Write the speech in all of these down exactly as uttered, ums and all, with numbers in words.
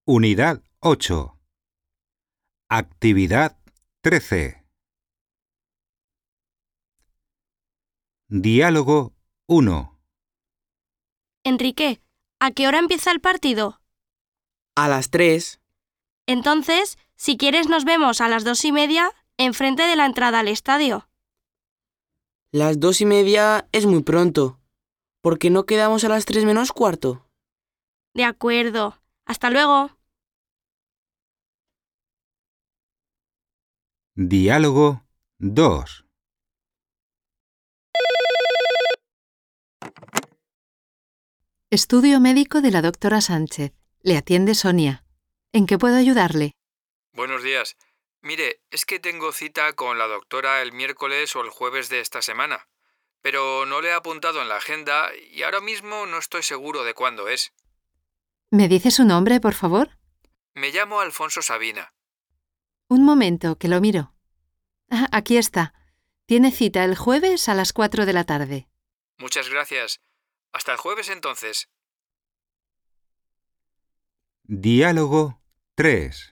Unidad ocho. Actividad trece. Diálogo uno. Enrique, ¿a qué hora empieza el partido? A las tres. Entonces, si quieres nos vemos a las dos y media enfrente de la entrada al estadio. Las dos y media es muy pronto. ¿Por qué no quedamos a las tres menos cuarto? De acuerdo. Hasta luego. Diálogo dos. Estudio médico de la doctora Sánchez. Le atiende Sonia. ¿En qué puedo ayudarle? Buenos días. Mire, es que tengo cita con la doctora el miércoles o el jueves de esta semana, pero no le he apuntado en la agenda y ahora mismo no estoy seguro de cuándo es. ¿Me dice su nombre, por favor? Me llamo Alfonso Sabina. Un momento, que lo miro. Ah, aquí está. Tiene cita el jueves a las cuatro de la tarde. Muchas gracias. Hasta el jueves entonces. Diálogo tres.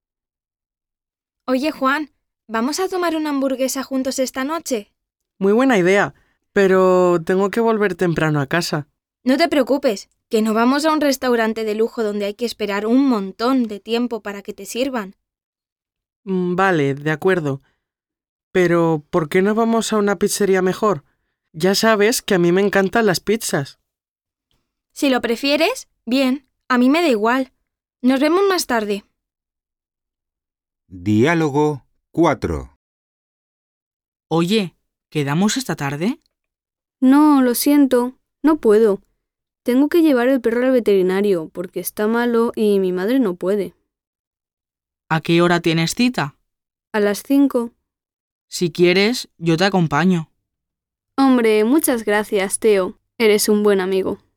Oye, Juan, ¿vamos a tomar una hamburguesa juntos esta noche? Muy buena idea, pero tengo que volver temprano a casa. No te preocupes, que no vamos a un restaurante de lujo donde hay que esperar un montón de tiempo para que te sirvan. Mm, Vale, de acuerdo. Pero, ¿por qué no vamos a una pizzería mejor? Ya sabes que a mí me encantan las pizzas. Si lo prefieres, bien, a mí me da igual. Nos vemos más tarde. Diálogo cuatro. Oye, ¿quedamos esta tarde? No, lo siento, no puedo. Tengo que llevar el perro al veterinario porque está malo y mi madre no puede. ¿A qué hora tienes cita? A las cinco. Si quieres, yo te acompaño. Hombre, muchas gracias, Teo. Eres un buen amigo.